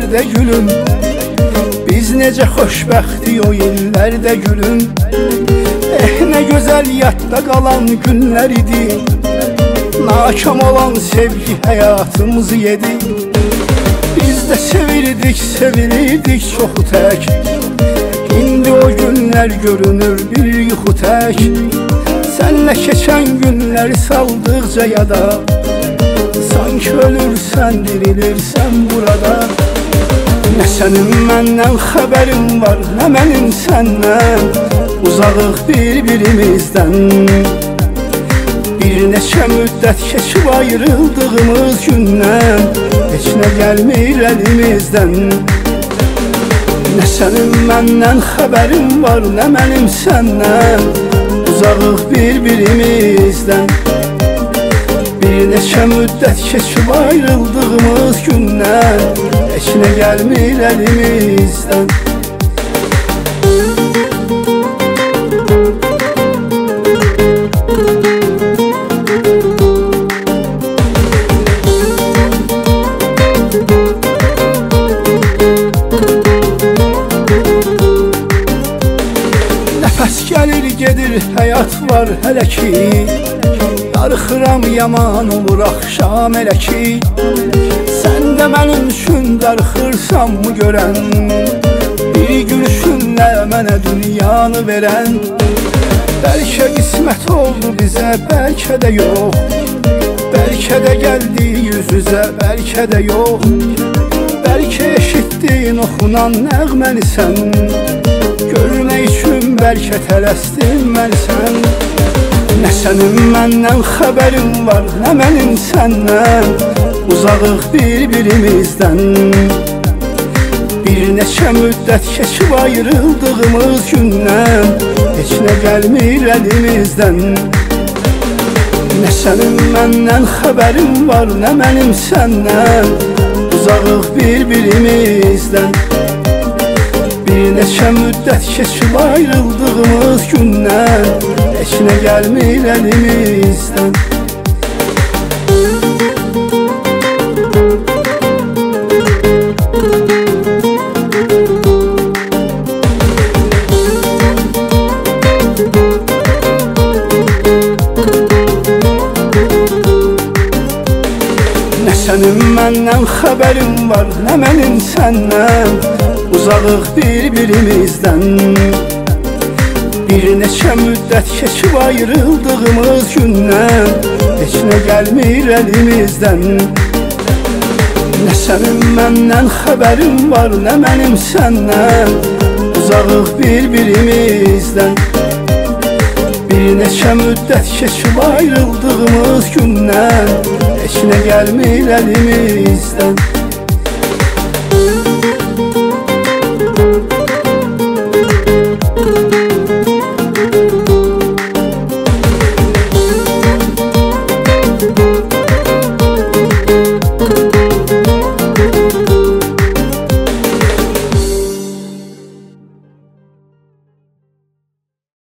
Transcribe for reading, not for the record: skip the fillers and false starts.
günlərdə gülüm. Biz necə xoşbəxtik o illərdə gülüm. Nə gözəl yadda qalan günlər idi. Nakam olan sevgi həyatımızı yedi. Biz də sevirdik, sevilirdik çoxu tək. İndi o günlər görünür bir yuxu tək. Sənlə keçən günləri saldıqca yada, sanki ölürsən, dirilirsən burada. Nə sənin məndən xəbərin var, nə mənim səndən. Uzağıq bir-birimizdən. Bir neçə müddət keçib ayrıldığımız gündən, heç nə gəlmir əlimizdən. Nə sənin məndən xəbərin var, nə mənim səndən. Uzağıq bir-birimizdən. Bir neçə müddət keçib ayrıldığımız gündən, heç nə gəlmir əlimizdən. Nəfəs gəlir, gedir, həyat var hələ ki. Darıxıram, yaman olur axşam elə ki. Sən də mənim üçün darıxırsan mı görən? Bir gülüşünlə mənə dünyanı verən. Bəlkə qismət oldu bizə, bəlkə də yox. Bəlkə də gəldi yüz üzə, bəlkə də yox. Bəlkə eşitdin oxunan nəğməni sən. Görmək üçün bəlkə tələsdin məni sən. Nə sənin məndən xəbərin var, nə mənim səndən. Uzağıq bir-birimizdən. Bir neçə müddət keçib ayrıldığımız gündən, heç nə gəlmir əlimizdən. Nə sənin məndən xəbərin var, nə mənim səndən. Uzağıq bir-birimizdən. Bir neçə müddət keçib ayrıldığımız gündən, heç nə gəlmir əlimizdən. Nə sənin məndən xəbərin var, nə mənim səndən. Uzağıq bir-birimizdən. Bir neçə müddət keçib ayrıldığımız gündən, heç nə gəlmir əlimizdən. Nə sənin məndən xəbərin var, nə mənim səndən. Uzağıq bir-birimizdən. Bir neçə müddət keçib ayrıldığımız gündən, heç nə gəlmir əlimizdən.